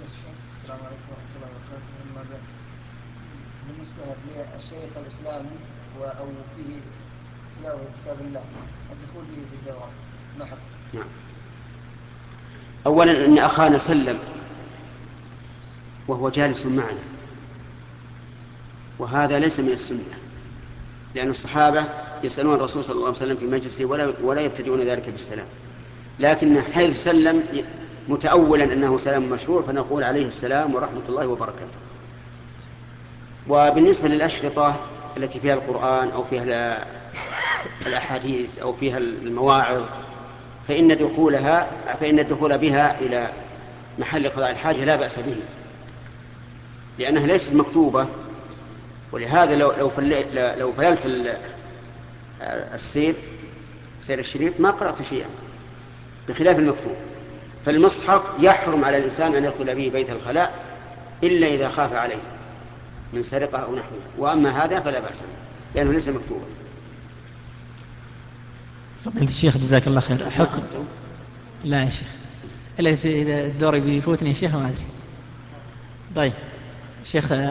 السلام عليكم ورحمة الله وبركاته. أما بعد، بالنسبة للشريط الإسلامي أو فيه تلاوة كتاب الله، الدخول به في الدوام ما حكم؟ نعم. أولا إن أخانا سلم وهو جالس معنا، وهذا ليس من السنة، لأن الصحابة يسألون الرسول صلى الله عليه وسلم في مجلسه ولا يبتدئون ذلك بالسلام، لكن حيث سلم متأولا أنه سلام مشروع فنقول عليه السلام ورحمة الله وبركاته. وبالنسبة للأشرطة التي فيها القرآن أو فيها الأحاديث أو فيها المواعظ فإن الدخول بها إلى محل قضاء الحاجة لا بأس به، لأنها ليست مكتوبة. ولهذا لو فللت سير الشريط ما قرأت شيئا بخلاف المكتوب. فالمصحف يحرم على الإنسان أن يدخل به بيت الخلاء إلا إذا خاف عليه من سرقة أو نحوه، وأما هذا فلا بأس به لأنه ليس مكتوبا. فضيلة الشيخ جزاك الله خير. ما حكم أخذتم؟ لا يا شيخ، إلا إذا الدور بيفوتني يا شيخ ما أدري. طيب شيخ